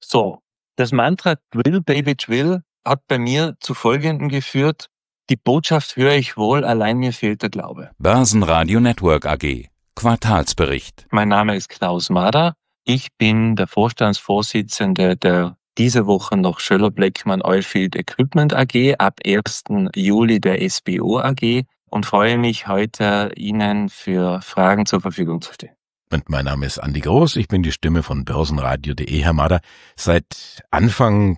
So, das Mantra Drill, Baby, Drill hat bei mir zu Folgendem geführt: Die Botschaft höre ich wohl, allein mir fehlt der Glaube. Börsenradio Network AG. Quartalsbericht. Mein Name ist Klaus Mader. Ich bin der Vorstandsvorsitzende der diese Woche noch Schoeller-Bleckmann Oilfield Equipment AG, ab 1. Juli der SBO AG, und freue mich, heute Ihnen für Fragen zur Verfügung zu stehen. Und mein Name ist Andi Groß, ich bin die Stimme von Börsenradio.de, Herr Mader. Seit Anfang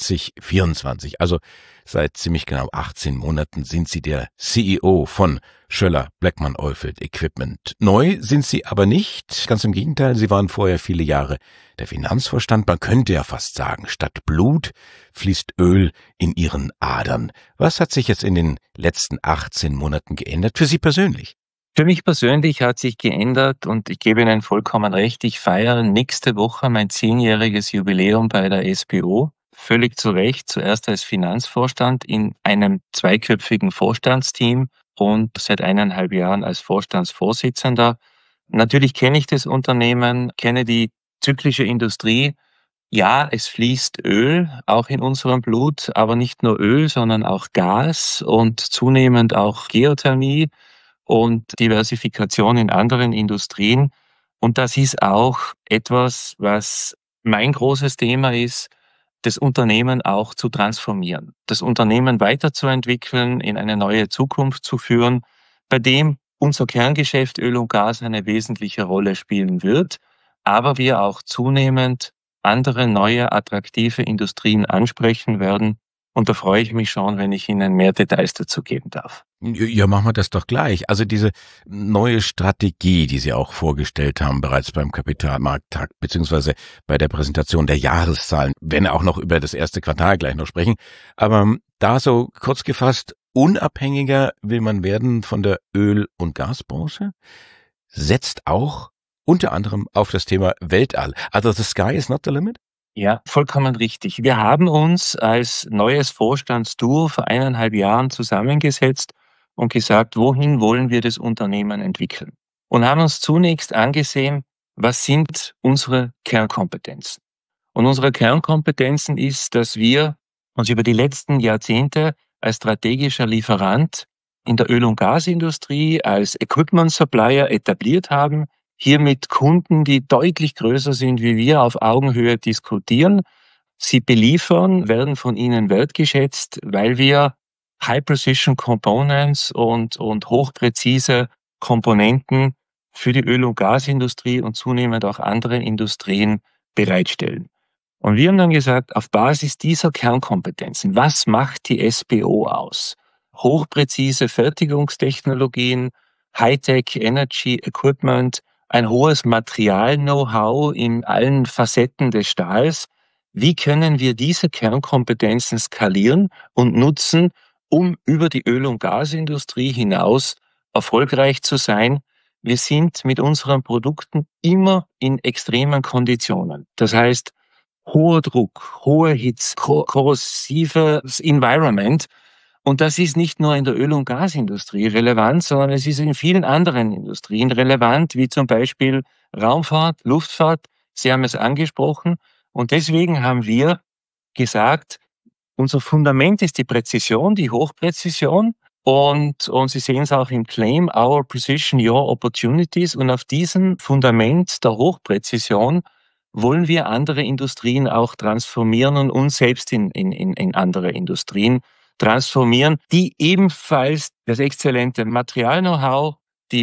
2024, also seit ziemlich genau 18 Monaten, sind Sie der CEO von Schoeller-Bleckmann Oilfield Equipment. Neu sind Sie aber nicht, ganz im Gegenteil, Sie waren vorher viele Jahre der Finanzvorstand. Man könnte ja fast sagen, statt Blut fließt Öl in Ihren Adern. Was hat sich jetzt in den letzten 18 Monaten geändert für Sie persönlich? Für mich persönlich hat sich geändert, und ich gebe Ihnen vollkommen recht, ich feiere nächste Woche mein 10-jähriges Jubiläum bei der SBO. Völlig zu Recht, zuerst als Finanzvorstand in einem zweiköpfigen Vorstandsteam und seit 1,5 Jahren als Vorstandsvorsitzender. Natürlich kenne ich das Unternehmen, kenne die zyklische Industrie. Ja, es fließt Öl, auch in unserem Blut, aber nicht nur Öl, sondern auch Gas und zunehmend auch Geothermie und Diversifikation in anderen Industrien. Und das ist auch etwas, was mein großes Thema ist, das Unternehmen auch zu transformieren, das Unternehmen weiterzuentwickeln, in eine neue Zukunft zu führen, bei dem unser Kerngeschäft Öl und Gas eine wesentliche Rolle spielen wird, aber wir auch zunehmend andere, neue, attraktive Industrien ansprechen werden. Und da freue ich mich schon, wenn ich Ihnen mehr Details dazu geben darf. Ja, machen wir das doch gleich. Also diese neue Strategie, die Sie auch vorgestellt haben, bereits beim Kapitalmarkttag, beziehungsweise bei der Präsentation der Jahreszahlen, werden auch noch über das erste Quartal gleich noch sprechen. Aber da so kurz gefasst, unabhängiger will man werden von der Öl- und Gasbranche, setzt auch unter anderem auf das Thema Weltall. Also the sky is not the limit? Ja, vollkommen richtig. Wir haben uns als neues Vorstandsduo vor 1,5 Jahren zusammengesetzt und gesagt, wohin wollen wir das Unternehmen entwickeln? Und haben uns zunächst angesehen, was sind unsere Kernkompetenzen? Und unsere Kernkompetenzen ist, dass wir uns über die letzten Jahrzehnte als strategischer Lieferant in der Öl- und Gasindustrie, als Equipment Supplier etabliert haben, hier mit Kunden, die deutlich größer sind wie wir, auf Augenhöhe diskutieren. Sie beliefern, werden von ihnen wertgeschätzt, weil wir High-Precision Components und hochpräzise Komponenten für die Öl- und Gasindustrie und zunehmend auch andere Industrien bereitstellen. Und wir haben dann gesagt, auf Basis dieser Kernkompetenzen, was macht die SBO aus? Hochpräzise Fertigungstechnologien, Hightech Energy Equipment, ein hohes Material-Know-how in allen Facetten des Stahls. Wie können wir diese Kernkompetenzen skalieren und nutzen, um über die Öl- und Gasindustrie hinaus erfolgreich zu sein? Wir sind mit unseren Produkten immer in extremen Konditionen. Das heißt, hoher Druck, hohe Hitze, korrosives Environment. Und das ist nicht nur in der Öl- und Gasindustrie relevant, sondern es ist in vielen anderen Industrien relevant, wie zum Beispiel Raumfahrt, Luftfahrt. Sie haben es angesprochen. Und deswegen haben wir gesagt, unser Fundament ist die Präzision, die Hochpräzision. Und Sie sehen es auch im Claim, Our Precision, Your Opportunities. Und auf diesem Fundament der Hochpräzision wollen wir andere Industrien auch transformieren und uns selbst in andere Industrien transformieren, die ebenfalls das exzellente Material-Know-how, die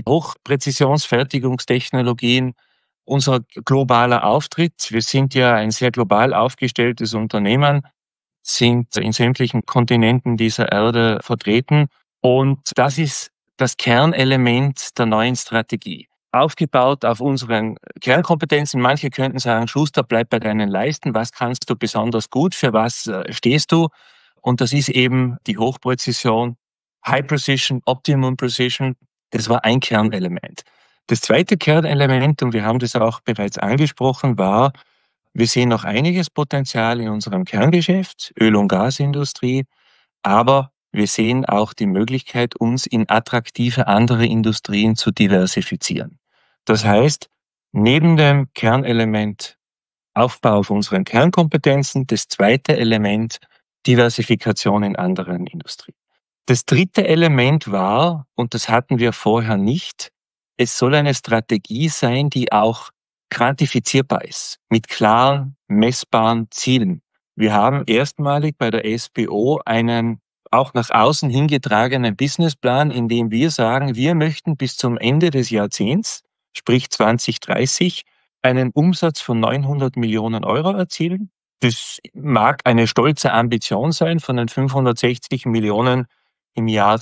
Hochpräzisionsfertigungstechnologien, unser globaler Auftritt. Wir sind ja ein sehr global aufgestelltes Unternehmen, sind in sämtlichen Kontinenten dieser Erde vertreten. Und das ist das Kernelement der neuen Strategie. Aufgebaut auf unseren Kernkompetenzen. Manche könnten sagen, Schuster, bleib bei deinen Leisten. Was kannst du besonders gut? Für was stehst du? Und das ist eben die Hochpräzision, High Precision, Optimum Precision. Das war ein Kernelement. Das zweite Kernelement, und wir haben das auch bereits angesprochen, war, wir sehen noch einiges Potenzial in unserem Kerngeschäft, Öl- und Gasindustrie, aber wir sehen auch die Möglichkeit, uns in attraktive andere Industrien zu diversifizieren. Das heißt, neben dem Kernelement Aufbau auf unseren Kernkompetenzen. Das zweite Element, Diversifikation in anderen Industrien. Das dritte Element war, und das hatten wir vorher nicht, es soll eine Strategie sein, die auch quantifizierbar ist, mit klaren, messbaren Zielen. Wir haben erstmalig bei der SBO einen auch nach außen hingetragenen Businessplan, in dem wir sagen, wir möchten bis zum Ende des Jahrzehnts, sprich 2030, einen Umsatz von 900 Millionen Euro erzielen. Das mag eine stolze Ambition sein von den 560 Millionen im Jahr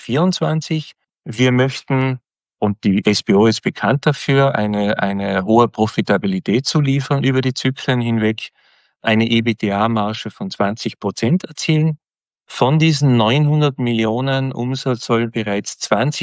2024. Wir möchten, und die SBO ist bekannt dafür, eine hohe Profitabilität zu liefern über die Zyklen hinweg, eine EBITDA-Marge von 20% erzielen. Von diesen 900 Millionen Umsatz sollen bereits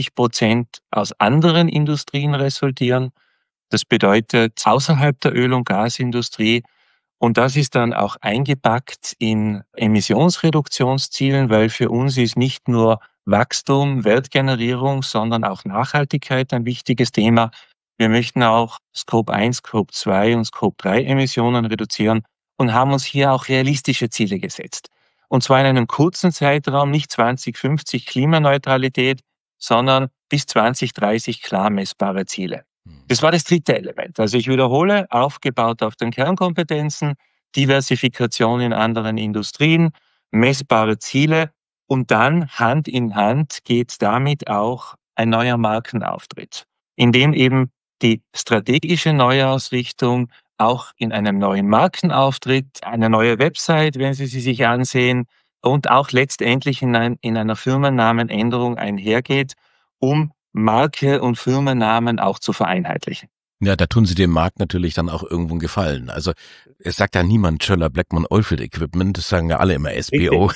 20% aus anderen Industrien resultieren. Das bedeutet außerhalb der Öl- und Gasindustrie. Und das ist dann auch eingepackt in Emissionsreduktionszielen, weil für uns ist nicht nur Wachstum, Wertgenerierung, sondern auch Nachhaltigkeit ein wichtiges Thema. Wir möchten auch Scope 1, Scope 2 und Scope 3 Emissionen reduzieren und haben uns hier auch realistische Ziele gesetzt. Und zwar in einem kurzen Zeitraum, nicht 2050 Klimaneutralität, sondern bis 2030 klar messbare Ziele. Das war das dritte Element. Also ich wiederhole, aufgebaut auf den Kernkompetenzen, Diversifikation in anderen Industrien, messbare Ziele und dann Hand in Hand geht damit auch ein neuer Markenauftritt, in dem eben die strategische Neuausrichtung auch in einem neuen Markenauftritt, eine neue Website, wenn Sie sie sich ansehen, und auch letztendlich in einer Firmennamenänderung einhergeht, um Marke und Firmennamen auch zu vereinheitlichen. Ja, da tun Sie dem Markt natürlich dann auch irgendwo einen Gefallen. Also es sagt ja niemand Schoeller Bleckmann Oilfield Equipment, das sagen ja alle immer SBO.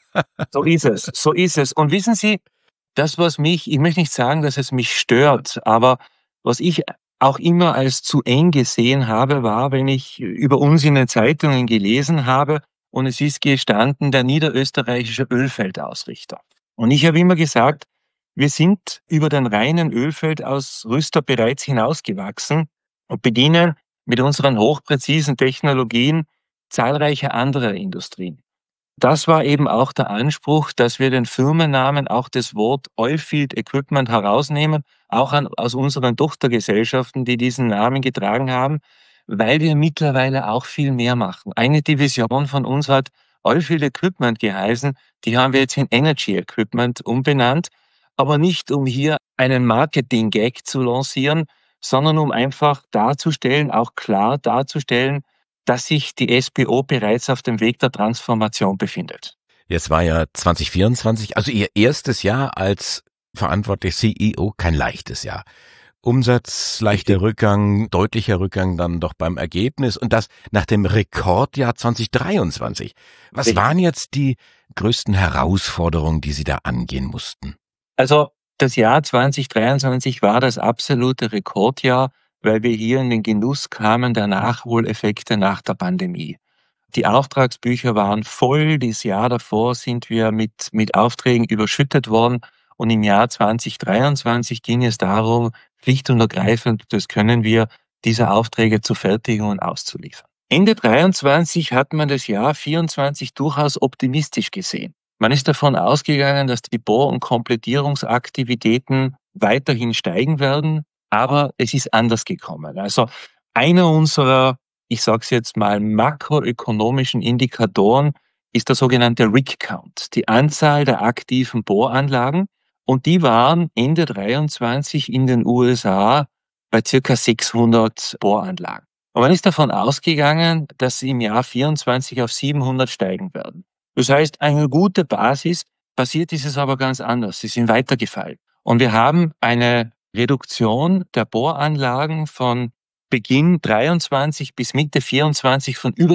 So ist es, so ist es. Und wissen Sie, das, was mich, ich möchte nicht sagen, dass es mich stört, aber was ich auch immer als zu eng gesehen habe, war, wenn ich über uns in den Zeitungen gelesen habe und es ist gestanden, der niederösterreichische Ölfeldausrichter. Und ich habe immer gesagt, wir sind über den reinen Ölfeldausrüster bereits hinausgewachsen und bedienen mit unseren hochpräzisen Technologien zahlreiche andere Industrien. Das war eben auch der Anspruch, dass wir den Firmennamen, auch das Wort Oilfield Equipment herausnehmen, auch aus unseren Tochtergesellschaften, die diesen Namen getragen haben, weil wir mittlerweile auch viel mehr machen. Eine Division von uns hat Oilfield Equipment geheißen, die haben wir jetzt in Energy Equipment umbenannt, aber nicht um hier einen Marketing-Gag zu lancieren, sondern um einfach darzustellen, auch klar darzustellen, dass sich die SBO bereits auf dem Weg der Transformation befindet. Jetzt war ja 2024, also Ihr erstes Jahr als verantwortlich CEO, kein leichtes Jahr. Umsatz, leichter Rückgang, deutlicher Rückgang dann doch beim Ergebnis und das nach dem Rekordjahr 2023. Was waren jetzt die größten Herausforderungen, die Sie da angehen mussten? Also das Jahr 2023 war das absolute Rekordjahr, weil wir hier in den Genuss kamen der Nachholeffekte nach der Pandemie. Die Auftragsbücher waren voll. Das Jahr davor sind wir mit Aufträgen überschüttet worden. Und im Jahr 2023 ging es darum, schlicht und ergreifend, das können wir, diese Aufträge zu fertigen und auszuliefern. Ende 23 hat man das Jahr 24 durchaus optimistisch gesehen. Man ist davon ausgegangen, dass die Bohr- und Komplettierungsaktivitäten weiterhin steigen werden, aber es ist anders gekommen. Also einer unserer, ich sage es jetzt mal, makroökonomischen Indikatoren ist der sogenannte Rig Count, die Anzahl der aktiven Bohranlagen. Und die waren Ende 23 in den USA bei circa 600 Bohranlagen. Und man ist davon ausgegangen, dass sie im Jahr 24 auf 700 steigen werden. Das heißt, eine gute Basis, passiert ist es aber ganz anders. Sie sind weitergefallen. Und wir haben eine Reduktion der Bohranlagen von Beginn 23 bis Mitte 24 von über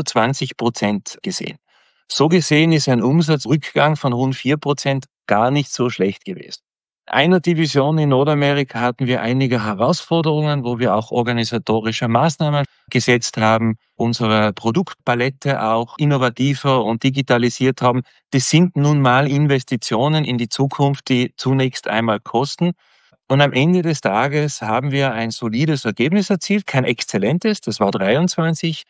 20% gesehen. So gesehen ist ein Umsatzrückgang von rund 4% gar nicht so schlecht gewesen. Einer Division in Nordamerika hatten wir einige Herausforderungen, wo wir auch organisatorische Maßnahmen gesetzt haben, unsere Produktpalette auch innovativer und digitalisiert haben. Das sind nun mal Investitionen in die Zukunft, die zunächst einmal kosten. Und am Ende des Tages haben wir ein solides Ergebnis erzielt, kein exzellentes, das war 23,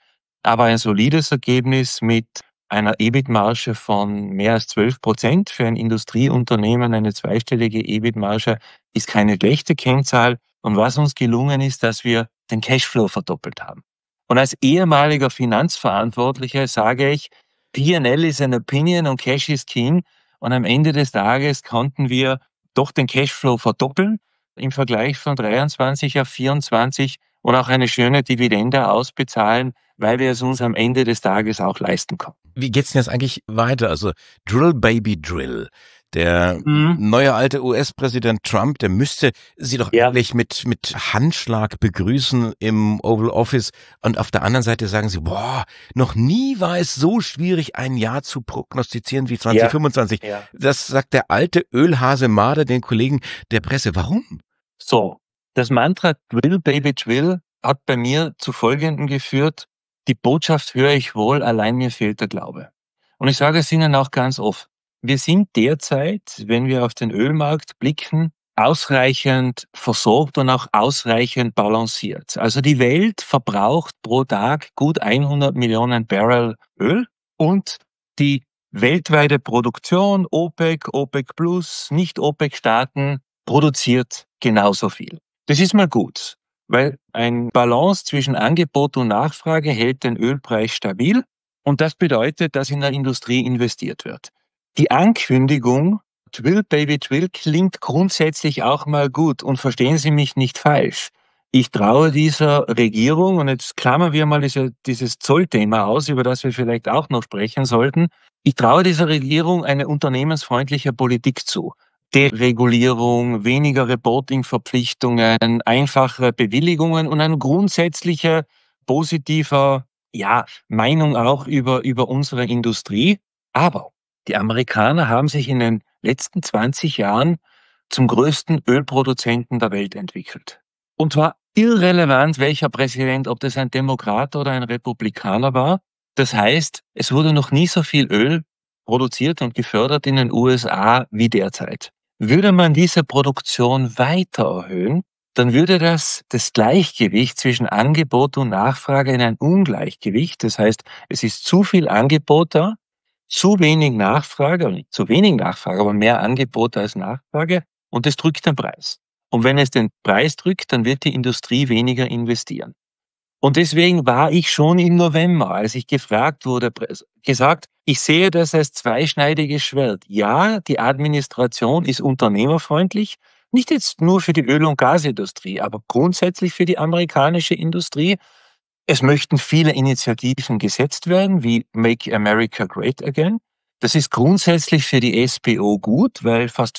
aber ein solides Ergebnis mit einer EBIT-Marge von mehr als 12%. Für ein Industrieunternehmen eine zweistellige EBIT-Marge ist keine schlechte Kennzahl. Und was uns gelungen ist, dass wir den Cashflow verdoppelt haben. Und als ehemaliger Finanzverantwortlicher sage ich, P&L is an opinion und Cash is king. Und am Ende des Tages konnten wir doch den Cashflow verdoppeln im Vergleich von 23 auf 24 und auch eine schöne Dividende ausbezahlen, weil wir es uns am Ende des Tages auch leisten konnten. Wie geht's denn jetzt eigentlich weiter? Also Drill Baby Drill. Der neue alte US-Präsident Trump, der müsste sie doch eigentlich mit Handschlag begrüßen im Oval Office. Und auf der anderen Seite sagen sie, noch nie war es so schwierig, ein Jahr zu prognostizieren wie 2025. Ja. Das sagt der alte Ölhase Marder den Kollegen der Presse. Warum? So, das Mantra Drill Baby Drill hat bei mir zu Folgendem geführt: Die Botschaft höre ich wohl, allein mir fehlt der Glaube. Und ich sage es Ihnen auch ganz offen. Wir sind derzeit, wenn wir auf den Ölmarkt blicken, ausreichend versorgt und auch ausreichend balanciert. Also die Welt verbraucht pro Tag gut 100 Millionen Barrel Öl und die weltweite Produktion, OPEC, OPEC Plus, Nicht-OPEC-Staaten, produziert genauso viel. Das ist mal gut, weil ein Balance zwischen Angebot und Nachfrage hält den Ölpreis stabil und das bedeutet, dass in der Industrie investiert wird. Die Ankündigung Drill Baby Drill klingt grundsätzlich auch mal gut und verstehen Sie mich nicht falsch. Ich traue dieser Regierung, und jetzt klammern wir mal dieses Zollthema aus, über das wir vielleicht auch noch sprechen sollten, ich traue dieser Regierung eine unternehmensfreundliche Politik zu. Deregulierung, weniger Reporting-Verpflichtungen, einfachere Bewilligungen und eine grundsätzliche positiver Meinung auch über unsere Industrie. Aber die Amerikaner haben sich in den letzten 20 Jahren zum größten Ölproduzenten der Welt entwickelt. Und zwar irrelevant, welcher Präsident, ob das ein Demokrat oder ein Republikaner war. Das heißt, es wurde noch nie so viel Öl produziert und gefördert in den USA wie derzeit. Würde man diese Produktion weiter erhöhen, dann würde das Gleichgewicht zwischen Angebot und Nachfrage in ein Ungleichgewicht. Das heißt, es ist zu viel Angebot da, zu wenig Nachfrage, oder nicht zu wenig Nachfrage, aber mehr Angebot als Nachfrage, und das drückt den Preis. Und wenn es den Preis drückt, dann wird die Industrie weniger investieren. Und deswegen war ich schon im November, als ich gefragt wurde, gesagt, ich sehe das als zweischneidiges Schwert. Ja, die Administration ist unternehmerfreundlich, nicht jetzt nur für die Öl- und Gasindustrie, aber grundsätzlich für die amerikanische Industrie. Es möchten viele Initiativen gesetzt werden, wie Make America Great Again. Das ist grundsätzlich für die SPO gut, weil fast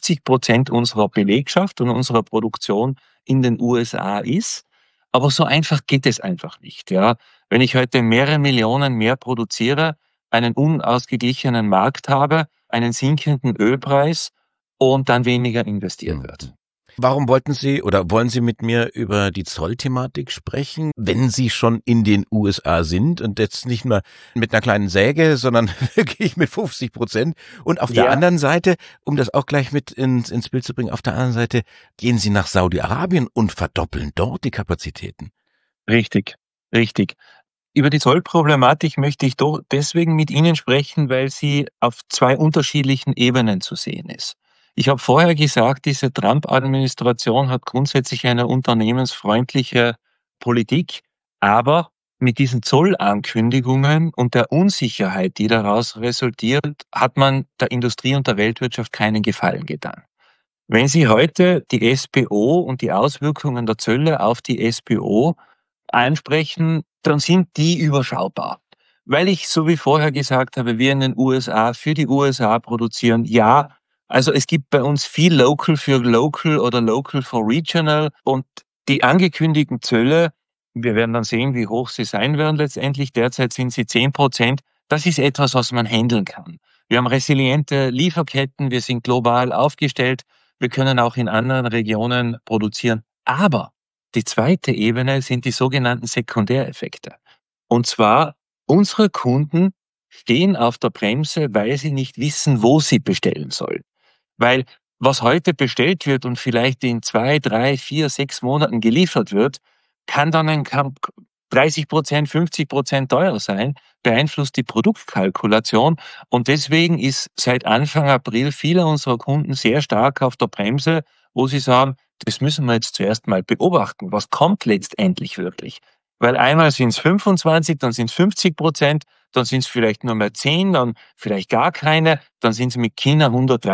50% unserer Belegschaft und unserer Produktion in den USA ist. Aber so einfach geht es einfach nicht. Ja, wenn ich heute mehrere Millionen mehr produziere, einen unausgeglichenen Markt habe, einen sinkenden Ölpreis und dann weniger investiert wird. Warum wollten Sie oder wollen Sie mit mir über die Zollthematik sprechen, wenn Sie schon in den USA sind und jetzt nicht nur mit einer kleinen Säge, sondern wirklich mit 50%? Und auf der anderen Seite, um das auch gleich mit ins Bild zu bringen, auf der anderen Seite gehen Sie nach Saudi-Arabien und verdoppeln dort die Kapazitäten. Richtig. Über die Zollproblematik möchte ich doch deswegen mit Ihnen sprechen, weil sie auf zwei unterschiedlichen Ebenen zu sehen ist. Ich habe vorher gesagt, diese Trump-Administration hat grundsätzlich eine unternehmensfreundliche Politik, aber mit diesen Zollankündigungen und der Unsicherheit, die daraus resultiert, hat man der Industrie und der Weltwirtschaft keinen Gefallen getan. Wenn Sie heute die SPO und die Auswirkungen der Zölle auf die SPO ansprechen, dann sind die überschaubar. Weil ich, so wie vorher gesagt habe, wir in den USA für die USA produzieren, also es gibt bei uns viel Local für Local oder Local for Regional, und die angekündigten Zölle, wir werden dann sehen, wie hoch sie sein werden letztendlich. Derzeit sind sie 10%. Das ist etwas, was man handeln kann. Wir haben resiliente Lieferketten, wir sind global aufgestellt, wir können auch in anderen Regionen produzieren. Aber die zweite Ebene sind die sogenannten Sekundäreffekte. Und zwar, unsere Kunden stehen auf der Bremse, weil sie nicht wissen, wo sie bestellen sollen. Weil was heute bestellt wird und vielleicht in 2, 3, 4, 6 Monaten geliefert wird, kann dann ein 30%, 50% teurer sein, beeinflusst die Produktkalkulation. Und deswegen ist seit Anfang April viele unserer Kunden sehr stark auf der Bremse, wo sie sagen, das müssen wir jetzt zuerst mal beobachten. Was kommt letztendlich wirklich? Weil einmal sind es 25, dann sind es 50%, dann sind es vielleicht nur mehr 10, dann vielleicht gar keine, dann sind es mit China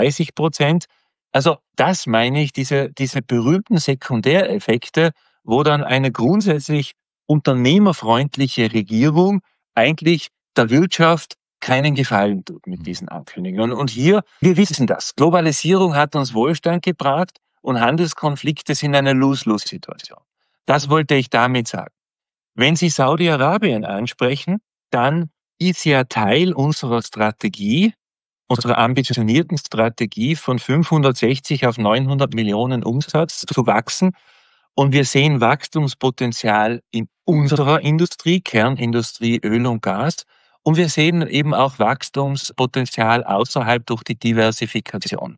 130%. Also das meine ich, diese berühmten Sekundäreffekte, wo dann eine grundsätzlich unternehmerfreundliche Regierung eigentlich der Wirtschaft keinen Gefallen tut mit diesen Ankündigungen. Und hier, wir wissen das, Globalisierung hat uns Wohlstand gebracht und Handelskonflikte sind eine Lose-Lose-Situation. Das wollte ich damit sagen. Wenn Sie Saudi-Arabien ansprechen, dann ist ja Teil unserer Strategie, unserer ambitionierten Strategie von 560 auf 900 Millionen Umsatz zu wachsen. Und wir sehen Wachstumspotenzial in unserer Industrie, Kernindustrie, Öl und Gas. Und wir sehen eben auch Wachstumspotenzial außerhalb durch die Diversifikation.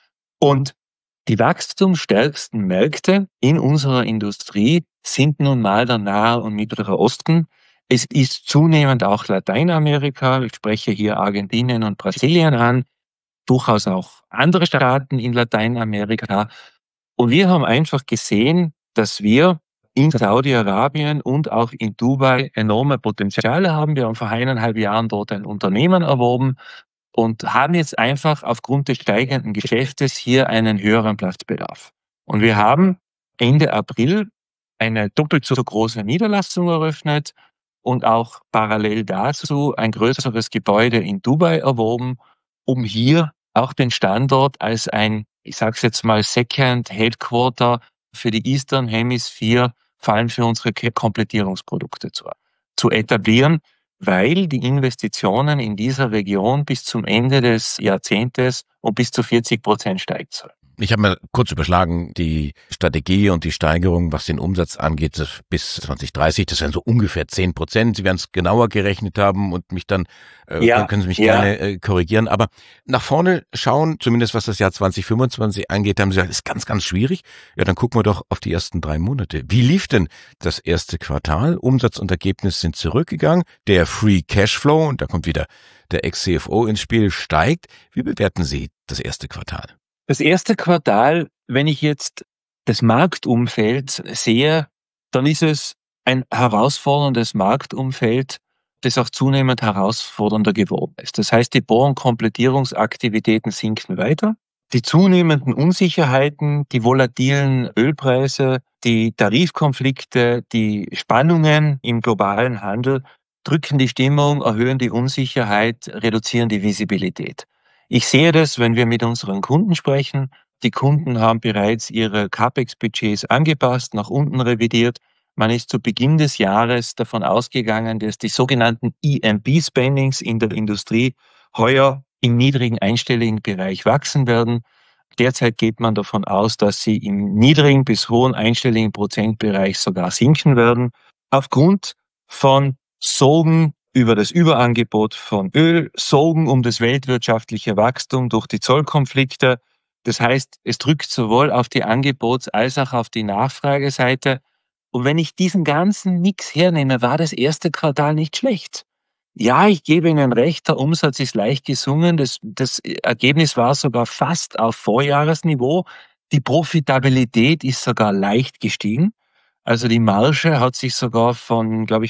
Und die wachstumsstärksten Märkte in unserer Industrie sind nun mal der Nahe und Mittlere Osten. Es ist zunehmend auch Lateinamerika. Ich spreche hier Argentinien und Brasilien an, durchaus auch andere Staaten in Lateinamerika. Und wir haben einfach gesehen, dass wir in Saudi-Arabien und auch in Dubai enorme Potenziale haben. Wir haben vor 1,5 Jahren dort ein Unternehmen erworben und haben jetzt einfach aufgrund des steigenden Geschäftes hier einen höheren Platzbedarf. Und wir haben Ende April eine doppelt so große Niederlassung eröffnet und auch parallel dazu ein größeres Gebäude in Dubai erworben, um hier auch den Standort als ein, ich sage es jetzt mal, Second Headquarter für die Eastern Hemisphere, vor allem für unsere Komplettierungsprodukte zu etablieren, weil die Investitionen in dieser Region bis zum Ende des Jahrzehntes um bis zu 40% steigen sollen. Ich habe mal kurz überschlagen, die Strategie und die Steigerung, was den Umsatz angeht, bis 2030, das wären so ungefähr 10%. Sie werden es genauer gerechnet haben und mich dann, können Sie mich gerne korrigieren. Aber nach vorne schauen, zumindest was das Jahr 2025 angeht, haben Sie gesagt, ist ganz, ganz schwierig. Ja, dann gucken wir doch auf die ersten 3 Monate. Wie lief denn das erste Quartal? Umsatz und Ergebnis sind zurückgegangen. Der Free Cashflow, und da kommt wieder der Ex-CFO ins Spiel, steigt. Wie bewerten Sie das erste Quartal? Das erste Quartal, wenn ich jetzt das Marktumfeld sehe, dann ist es ein herausforderndes Marktumfeld, das auch zunehmend herausfordernder geworden ist. Das heißt, die Bohr- und Komplettierungsaktivitäten sinken weiter. Die zunehmenden Unsicherheiten, die volatilen Ölpreise, die Tarifkonflikte, die Spannungen im globalen Handel drücken die Stimmung, erhöhen die Unsicherheit, reduzieren die Visibilität. Ich sehe das, wenn wir mit unseren Kunden sprechen. Die Kunden haben bereits ihre CapEx-Budgets angepasst, nach unten revidiert. Man ist zu Beginn des Jahres davon ausgegangen, dass die sogenannten E&P-Spendings in der Industrie heuer im niedrigen einstelligen Bereich wachsen werden. Derzeit geht man davon aus, dass sie im niedrigen bis hohen einstelligen Prozentbereich sogar sinken werden. Aufgrund von Sorgen über das Überangebot von Öl, Sorgen um das weltwirtschaftliche Wachstum durch die Zollkonflikte. Das heißt, es drückt sowohl auf die Angebots- als auch auf die Nachfrageseite. Und wenn ich diesen ganzen Mix hernehme, war das erste Quartal nicht schlecht. Ja, ich gebe Ihnen recht, der Umsatz ist leicht gesunken. Das Ergebnis war sogar fast auf Vorjahresniveau. Die Profitabilität ist sogar leicht gestiegen. Also die Marge hat sich sogar von, glaube ich,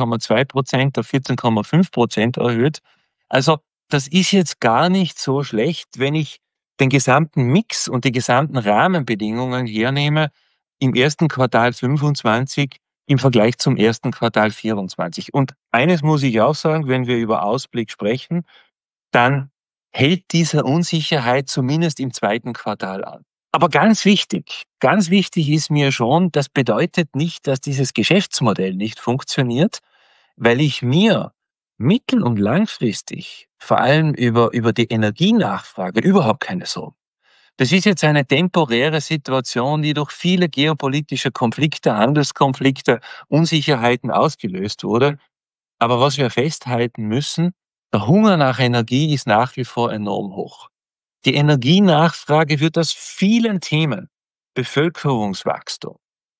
14,2% auf 14,5% erhöht. Also das ist jetzt gar nicht so schlecht, wenn ich den gesamten Mix und die gesamten Rahmenbedingungen hernehme im ersten Quartal 25 im Vergleich zum ersten Quartal 24. Und eines muss ich auch sagen, wenn wir über Ausblick sprechen, dann hält diese Unsicherheit zumindest im zweiten Quartal an. Aber ganz wichtig ist mir schon, das bedeutet nicht, dass dieses Geschäftsmodell nicht funktioniert, weil ich mir mittel- und langfristig vor allem über die Energienachfrage überhaupt keine Sorgen. Das ist jetzt eine temporäre Situation, die durch viele geopolitische Konflikte, Handelskonflikte, Unsicherheiten ausgelöst wurde. Aber was wir festhalten müssen, der Hunger nach Energie ist nach wie vor enorm hoch. Die Energienachfrage wird aus vielen Themen, Bevölkerungswachstum,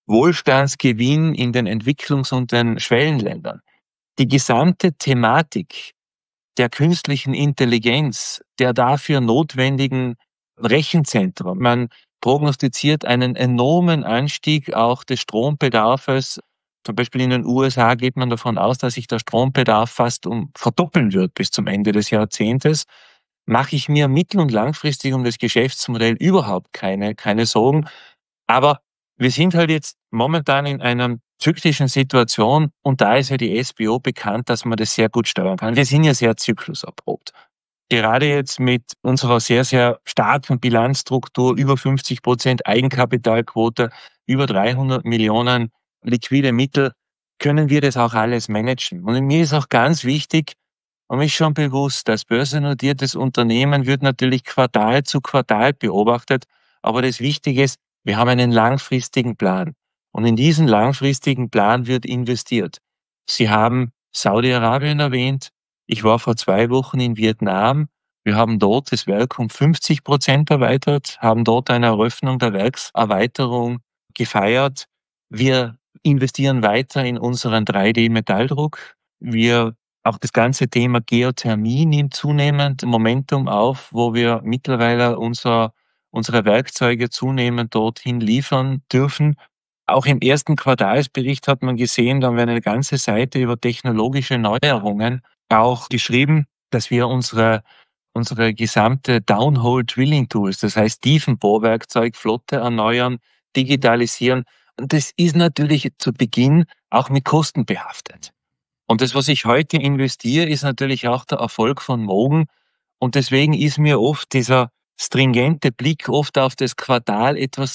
Wohlstandsgewinn in den Entwicklungs- und den Schwellenländern. Die gesamte Thematik der künstlichen Intelligenz, der dafür notwendigen Rechenzentren. Man prognostiziert einen enormen Anstieg auch des Strombedarfes. Zum Beispiel in den USA geht man davon aus, dass sich der Strombedarf fast verdoppeln wird bis zum Ende des Jahrzehntes. Mache ich mir mittel- und langfristig um das Geschäftsmodell überhaupt keine Sorgen. Aber wir sind halt jetzt momentan in einer zyklischen Situation und da ist ja die SBO bekannt, dass man das sehr gut steuern kann. Wir sind ja sehr zykluserprobt. Gerade jetzt mit unserer sehr, sehr starken Bilanzstruktur, über 50% Eigenkapitalquote, über 300 Millionen liquide Mittel, können wir das auch alles managen. Und mir ist auch ganz wichtig, und mir ist schon bewusst, als börsennotiertes Unternehmen wird natürlich Quartal zu Quartal beobachtet, aber das Wichtige ist, wir haben einen langfristigen Plan. Und in diesen langfristigen Plan wird investiert. Sie haben Saudi-Arabien erwähnt. Ich war vor 2 Wochen in Vietnam. Wir haben dort das Werk um 50% erweitert, haben dort eine Eröffnung der Werkserweiterung gefeiert. Wir investieren weiter in unseren 3D-Metalldruck. Auch das ganze Thema Geothermie nimmt zunehmend Momentum auf, wo wir mittlerweile unsere Werkzeuge zunehmend dorthin liefern dürfen. Auch im ersten Quartalsbericht hat man gesehen, da haben wir eine ganze Seite über technologische Neuerungen auch geschrieben, dass wir unsere gesamte Downhole Drilling Tools, das heißt Tiefenbohrwerkzeugflotte erneuern, digitalisieren. Und das ist natürlich zu Beginn auch mit Kosten behaftet. Und das, was ich heute investiere, ist natürlich auch der Erfolg von morgen. Und deswegen ist mir oft dieser stringente Blick oft auf das Quartal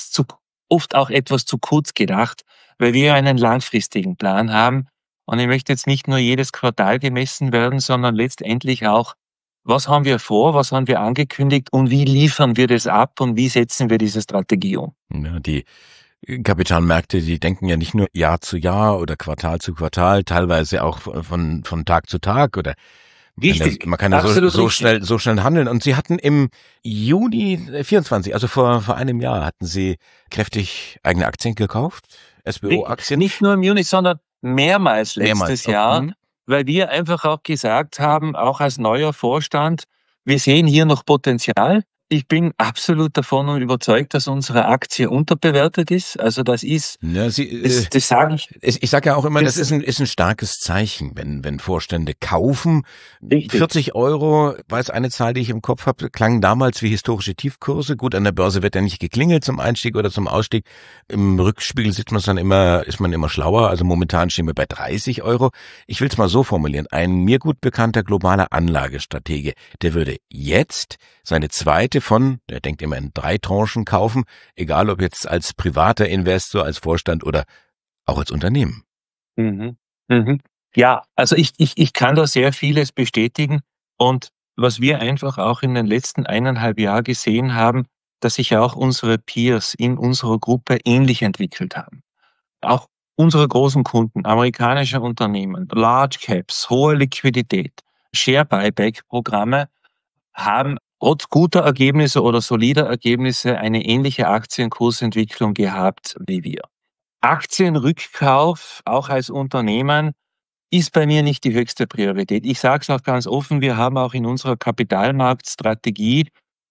oft auch etwas zu kurz gedacht, weil wir einen langfristigen Plan haben. Und ich möchte jetzt nicht nur jedes Quartal gemessen werden, sondern letztendlich auch, was haben wir vor, was haben wir angekündigt und wie liefern wir das ab und wie setzen wir diese Strategie um? Ja, die Kapitalmärkte, die denken ja nicht nur Jahr zu Jahr oder Quartal zu Quartal, teilweise auch von Tag zu Tag oder Richtig, man kann ja absolut so richtig. schnell handeln. Und Sie hatten im Juni 24, also vor einem Jahr, hatten Sie kräftig eigene Aktien gekauft, SBO-Aktien, Nicht nur im Juni, sondern mehrmals mehrmals. letztes Jahr, weil wir einfach auch gesagt haben, auch als neuer Vorstand, wir sehen hier noch Potenzial. Ich bin absolut davon überzeugt, dass unsere Aktie unterbewertet ist. Also Ja, das sage ich, ich sage ja auch immer, das das ist ein starkes Zeichen, wenn Vorstände kaufen. richtig. 40 Euro, war es eine Zahl, die ich im Kopf habe, klangen damals wie historische Tiefkurse. Gut, an der Börse wird ja nicht geklingelt zum Einstieg oder zum Ausstieg. Im Rückspiegel ist man immer schlauer. Also momentan stehen wir bei 30 Euro. Ich will es mal so formulieren. Ein mir gut bekannter globaler Anlagestratege, der würde jetzt seine zweite der denkt immer in 3 Tranchen kaufen, egal ob jetzt als privater Investor, als Vorstand oder auch als Unternehmen. Mhm. Mhm. Ja, also ich kann da sehr vieles bestätigen. Und was wir einfach auch in den letzten 1,5 Jahren gesehen haben, dass sich auch unsere Peers in unserer Gruppe ähnlich entwickelt haben. Auch unsere großen Kunden, amerikanische Unternehmen, Large Caps, hohe Liquidität, Share Buyback Programme haben trotz guter Ergebnisse oder solider Ergebnisse eine ähnliche Aktienkursentwicklung gehabt wie wir. Aktienrückkauf, auch als Unternehmen, ist bei mir nicht die höchste Priorität. Ich sage es auch ganz offen, wir haben auch in unserer Kapitalmarktstrategie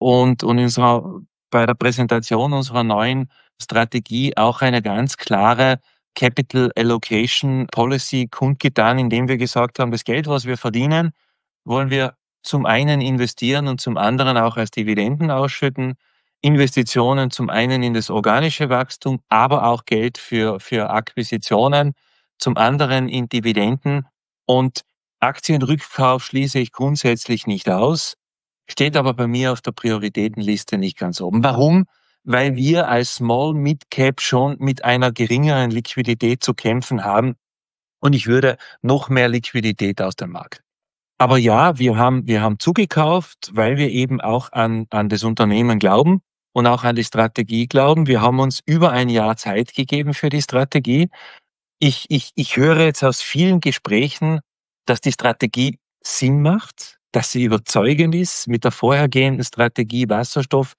und bei der Präsentation unserer neuen Strategie auch eine ganz klare Capital Allocation Policy kundgetan, indem wir gesagt haben, das Geld, was wir verdienen, wollen wir zum einen investieren und zum anderen auch als Dividenden ausschütten. Investitionen zum einen in das organische Wachstum, aber auch Geld für Akquisitionen, zum anderen in Dividenden. Und Aktienrückkauf schließe ich grundsätzlich nicht aus, steht aber bei mir auf der Prioritätenliste nicht ganz oben. Warum? Weil wir als Small Mid Cap schon mit einer geringeren Liquidität zu kämpfen haben und ich würde noch mehr Liquidität aus dem Markt. Aber ja, wir haben zugekauft, weil wir eben auch an das Unternehmen glauben und auch an die Strategie glauben. Wir haben uns über ein Jahr Zeit gegeben für die Strategie. Ich höre jetzt aus vielen Gesprächen, dass die Strategie Sinn macht, dass sie überzeugend ist. Mit der vorhergehenden Strategie Wasserstoff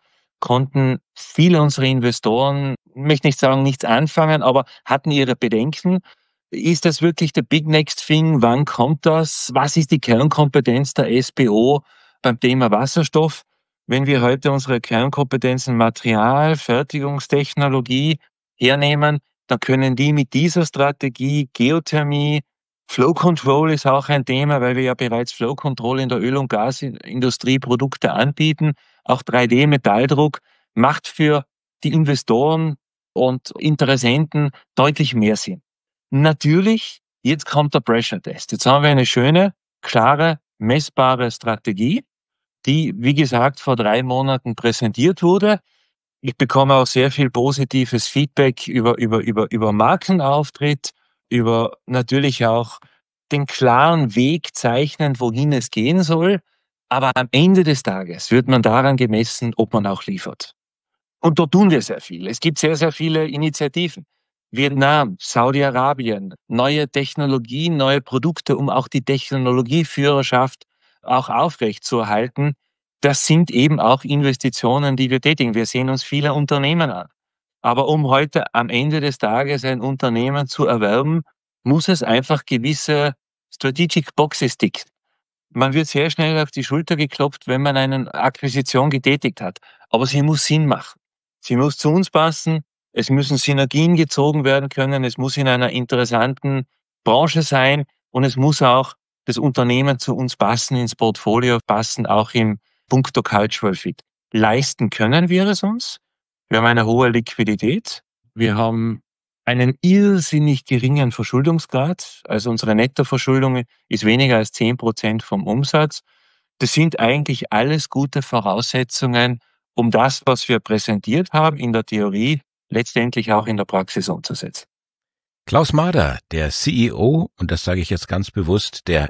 konnten viele unserer Investoren, ich möchte nicht sagen, nichts anfangen, aber hatten ihre Bedenken. Ist das wirklich der Big Next Thing? Wann kommt das? Was ist die Kernkompetenz der SBO beim Thema Wasserstoff? Wenn wir heute unsere Kernkompetenzen Material, Fertigungstechnologie hernehmen, dann können die mit dieser Strategie Geothermie, Flow Control ist auch ein Thema, weil wir ja bereits Flow Control in der Öl- und Gasindustrie Produkte anbieten. Auch 3D-Metalldruck macht für die Investoren und Interessenten deutlich mehr Sinn. Natürlich, jetzt kommt der Pressure Test. Jetzt haben wir eine schöne, klare, messbare Strategie, die, wie gesagt, vor 3 Monaten präsentiert wurde. Ich bekomme auch sehr viel positives Feedback über Markenauftritt, über natürlich auch den klaren Weg zeichnen, wohin es gehen soll. Aber am Ende des Tages wird man daran gemessen, ob man auch liefert. Und da tun wir sehr viel. Es gibt sehr, sehr viele Initiativen. Vietnam, Saudi-Arabien, neue Technologien, neue Produkte, um auch die Technologieführerschaft auch aufrechtzuerhalten. Das sind eben auch Investitionen, die wir tätigen. Wir sehen uns viele Unternehmen an. Aber um heute am Ende des Tages ein Unternehmen zu erwerben, muss es einfach gewisse Strategic Boxes ticken. Man wird sehr schnell auf die Schulter geklopft, wenn man eine Akquisition getätigt hat. Aber sie muss Sinn machen. Sie muss zu uns passen. Es müssen Synergien gezogen werden können. Es muss in einer interessanten Branche sein. Und es muss auch das Unternehmen zu uns passen, ins Portfolio passen, auch im Punkto Cultural Fit. Leisten können wir es uns. Wir haben eine hohe Liquidität. Wir haben einen irrsinnig geringen Verschuldungsgrad. Also unsere Nettoverschuldung ist weniger als 10% vom Umsatz. Das sind eigentlich alles gute Voraussetzungen, um das, was wir präsentiert haben, in der Theorie letztendlich auch in der Praxis umzusetzen. Klaus Mader, der CEO, und das sage ich jetzt ganz bewusst, der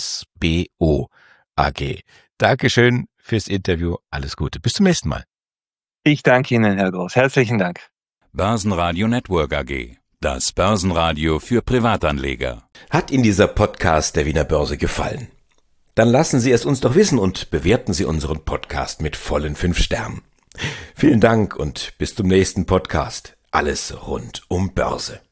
SBO AG. Dankeschön fürs Interview. Alles Gute. Bis zum nächsten Mal. Ich danke Ihnen, Herr Groß. Herzlichen Dank. Börsenradio Network AG. Das Börsenradio für Privatanleger. Hat Ihnen dieser Podcast der Wiener Börse gefallen? Dann lassen Sie es uns doch wissen und bewerten Sie unseren Podcast mit vollen 5 Sternen. Vielen Dank und bis zum nächsten Podcast. Alles rund um Börse.